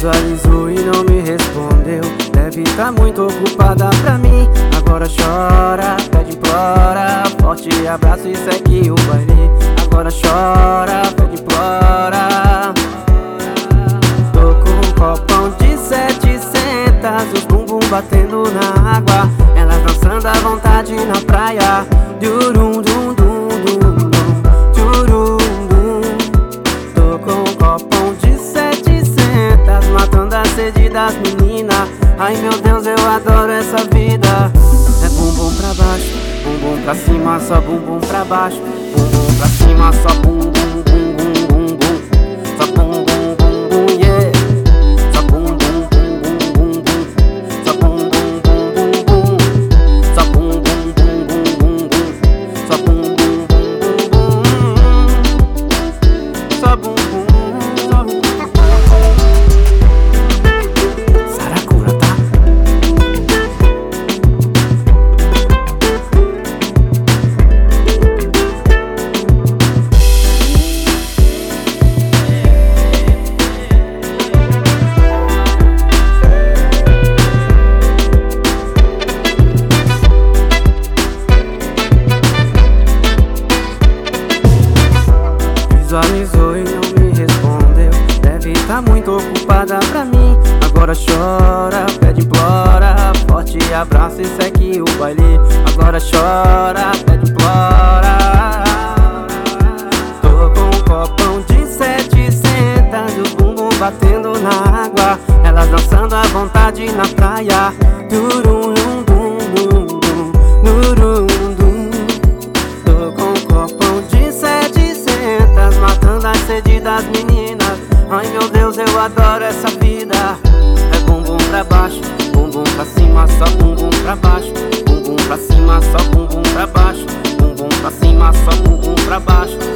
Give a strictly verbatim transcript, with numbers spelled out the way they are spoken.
Visualizou e não me respondeu. Deve tá muito ocupada pra mim. Agora chora, pede, implora. Forte abraço e segue o baile. Agora chora, pede, implora. Tô com um copão de setecentas, os bumbum batendo na água, elas dançando à vontade na praia. Durum, dum, dum, dum, dum. Durum, dum. Tô com um copão de setecentas, matando a sede das meninas. Ai meu Deus, eu adoro essa vida. É bumbum pra baixo, bumbum pra cima, só bumbum pra baixo. Bumbum pra cima, só bumbum, bum, bum, bum, bum. Só bumbum, bum, bum, yeah. Só bumbum, bum, bum, bum, bum. Só bumbum, bum, bum, bum. Só bumbum, bum, bum, bum, bum. Só bumbum, bum, bum, bum. Só bumbum, só bumbum. Saracura, tá? Visualizou e não me respondeu. Deve tá muito ocupada pra mim. Agora chora, pede, implora. Forte abraço e segue o baile. Agora chora, pede, implora. Tô com um copão de setecentas, os bumbum batendo na água, elas dançando à vontade na praia. Durum, dum, dum, dum, dum. Durum, dum. Tô com um copão de setecentas, matando a sede das meninas. Ai meu Deus, eu adoro essa vida. É bumbum pra baixo, bumbum pra cima, só bumbum pra baixo. Bumbum pra cima, só bumbum pra baixo. Bumbum pra cima, só bumbum pra baixo.